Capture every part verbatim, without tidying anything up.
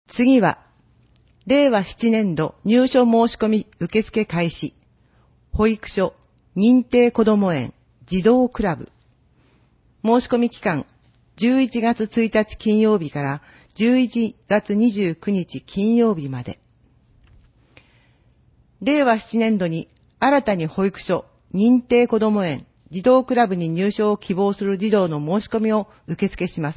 次は、れいわななねん度入所申し込み受付開始。保育所、認定こども園、児童クラブ。申し込み期間、じゅういちがつついたち金曜日からじゅういちがつにじゅうくにち金曜日まで。れいわななねん度に新たに保育所、認定こども園、児童クラブに入所を希望する児童の申し込みを受付します。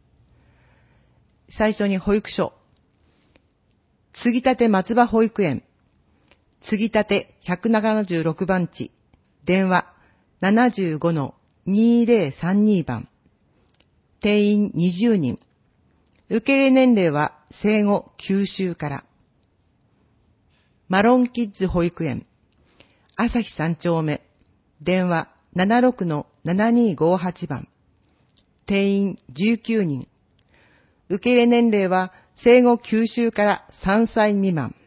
最初に保育所。つぎたて松葉保育園。つぎたてひゃくななじゅうろくばんち。電話 ななじゅうごのにーぜろさんに 番。定員にじゅうにん。受け入れ年齢は生後きゅうしゅうから。マロンキッズ保育園。朝日さんちょうめ。電話 ななじゅうろくのななにーごーはち 番。定員じゅうきゅうにん。受け入れ年齢は生後きゅうしゅうからさんさい未満。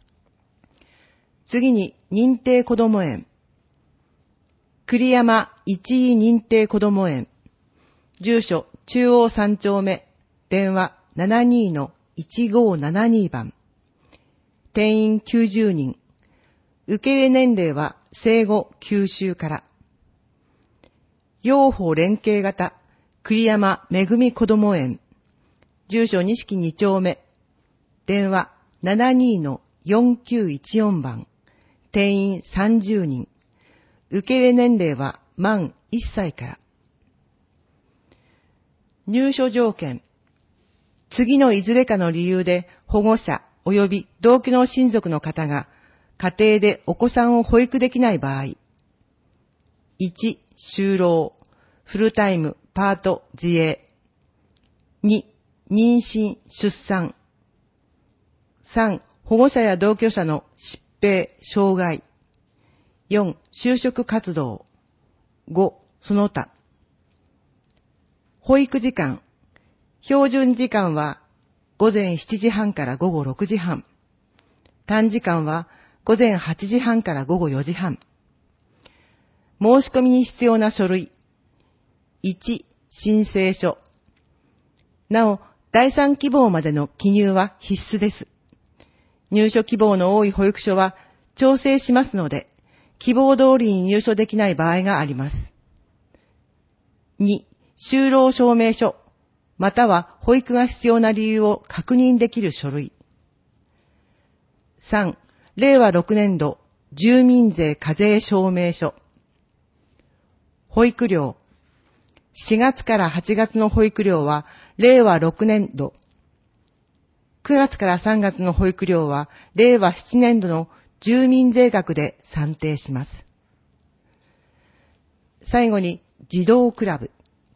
次に認定こども園。栗山一位認定こども園。住所中央さんちょうめ。電話 ななじゅうにのいちごーななに 番。定員きゅうじゅうにん。受け入れ年齢は生後きゅうしゅうから。養護連携型栗山めぐみこども園。住所錦にちょうめ。電話 ななじゅうにのよんきゅういちよん 番。定員さんじゅうにん。受け入れ年齢は満いっさいから。入所条件。次のいずれかの理由で保護者及び同居の親族の方が家庭でお子さんを保育できない場合。いち、就労、フルタイム、パート、自営。に、妊娠、出産。さん、保護者や同居者の疾病、障害。よん、就職活動。ご、その他。保育時間。標準時間は午前しちじはんから午後ろくじはん。短時間は午前はちじはんから午後よじはん。申し込みに必要な書類。いち、申請書。なお、だいさん希望までの記入は必須です。入所希望の多い保育所は調整しますので、希望通りに入所できない場合があります。に、就労証明書、または保育が必要な理由を確認できる書類。さん、れいわろくねん度住民税課税証明書。保育料。しがつからはちがつの保育料はれいわろくねん度。くがつからさんがつの保育料はれいわななねん度の住民税額で算定します。最後に児童クラブ。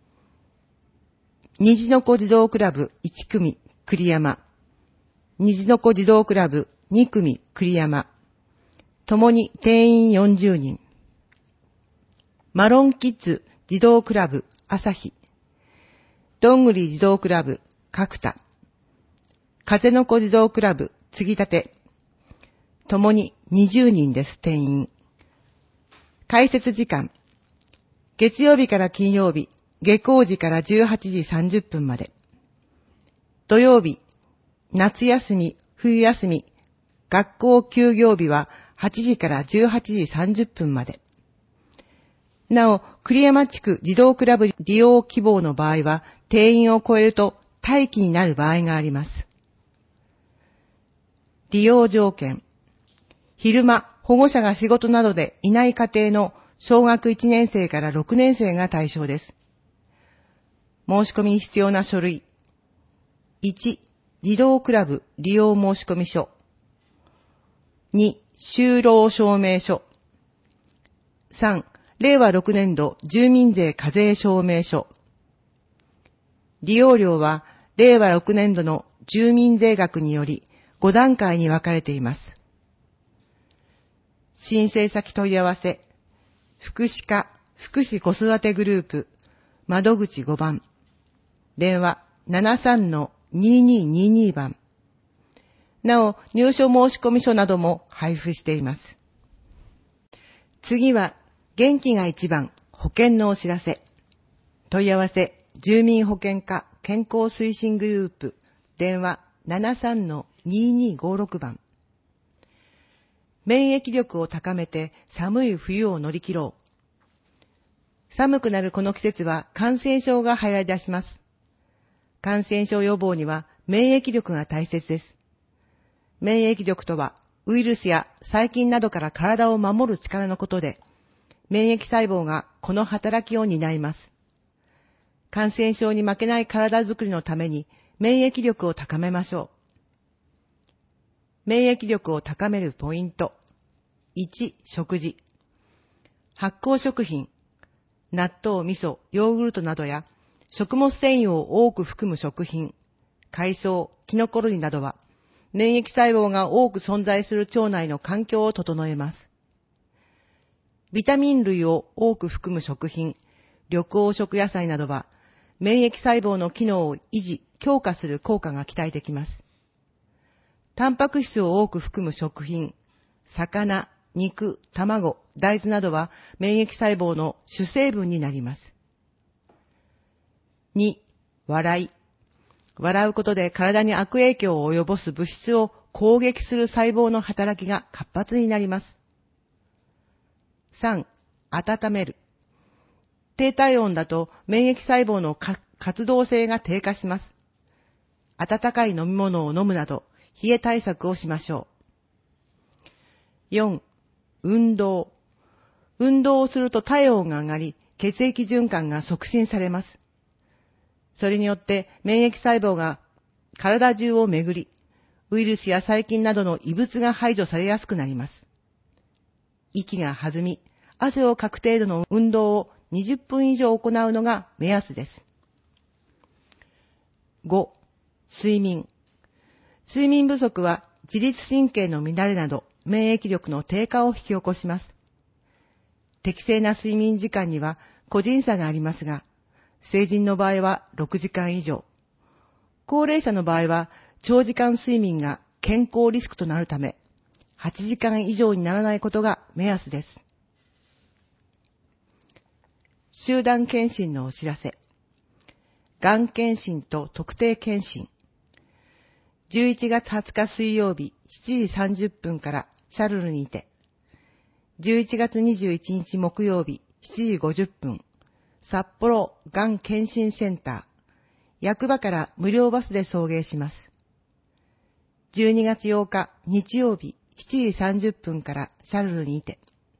虹の子児童クラブいちくみ栗山。虹の子児童クラブにくみ栗山。ともに定員よんじゅうにん。マロンキッズ児童クラブ朝日。どんぐり児童クラブ角田。風の子児童クラブつぎたて。ともににじゅうにんです、定員。開設時間。月曜日から金曜日、下校時からじゅうはちじさんじゅっぷんまで。土曜日、夏休み、冬休み、学校休業日ははちじからじゅうはちじさんじゅっぷんまで。なお、栗山地区児童クラブ利用希望の場合は、定員を超えると待機になる場合があります。利用条件。昼間、保護者が仕事などでいない家庭の小学いちねんせいからろくねんせいが対象です。申し込みに必要な書類。いち、児童クラブ利用申込書。に、就労証明書。さん、れいわろくねん度住民税課税証明書。利用料はれいわろくねん度の住民税額によりごだんかいに分かれています。申請先問い合わせ。福祉課福祉子育てグループ窓口ごばん。電話 ななじゅうさんのにーにーにーにー 番。なお、入所申込書なども配布しています。次は、元気が一番保険のお知らせ。問い合わせ、住民保険課健康推進グループ、電話ななさんのにーにーごろく 番。免疫力を高めて寒い冬を乗り切ろう。寒くなるこの季節は感染症が流行り出します。感染症予防には免疫力が大切です。免疫力とはウイルスや細菌などから体を守る力のことで、免疫細胞がこの働きを担います。感染症に負けない体づくりのために免疫力を高めましょう。免疫力を高めるポイント。いち、食事。発酵食品、納豆、味噌、ヨーグルトなどや食物繊維を多く含む食品、海藻、キノコ類などは免疫細胞が多く存在する腸内の環境を整えます。ビタミン類を多く含む食品、緑黄色野菜などは免疫細胞の機能を維持、強化する効果が期待できます。タンパク質を多く含む食品、魚、肉、卵、大豆などは免疫細胞の主成分になります。に、笑い。笑うことで体に悪影響を及ぼす物質を攻撃する細胞の働きが活発になります。さん、温める。低体温だと免疫細胞の活動性が低下します。温かい飲み物を飲むなど冷え対策をしましょう。よん、運動。運動をすると体温が上がり、血液循環が促進されます。それによって免疫細胞が体中を巡り、ウイルスや細菌などの異物が排除されやすくなります。息が弾み、汗をかく程度の運動をにじゅっぷん以上行うのが目安です。ご、睡眠。睡眠不足は自律神経の乱れなど免疫力の低下を引き起こします。適正な睡眠時間には個人差がありますが、成人の場合はろくじかん以上、高齢者の場合は長時間睡眠が健康リスクとなるため、はちじかん以上にならないことが目安です。集団検診のお知らせ。がん検診と特定検診。じゅういちがつはつか水曜日しちじさんじゅっぷんからシャルルにて、じゅういちがつにじゅういちにち木曜日しちじごじゅっぷん、札幌がん検診センター、役場から無料バスで送迎します。じゅうにがつようか日曜日しちじさんじゅっぷんからシャルルにて、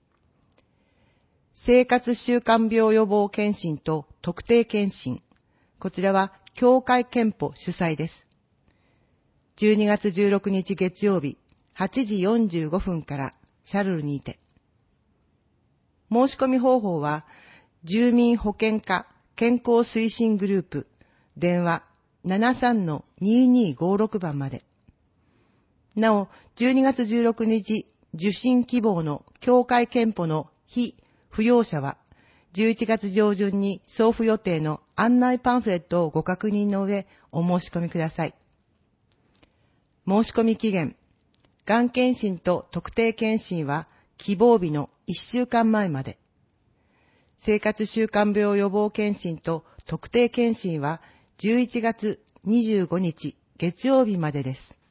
生活習慣病予防検診と特定検診、こちらは協会憲法主催です。じゅうにがつじゅうろくにち月曜日はちじよんじゅうごふんからシャルルにて。申し込み方法は住民保健課健康推進グループ電話 ななさんのにーにーごろく 番まで。なおじゅうにがつじゅうろくにち受診希望の協会憲法の非扶養者はじゅういちがつ上旬に送付予定の案内パンフレットをご確認の上お申し込みください。申し込み期限、がん検診と特定検診は希望日のいっしゅうかんまえまで。生活習慣病予防検診と特定検診はじゅういちがつにじゅうごにち月曜日までです。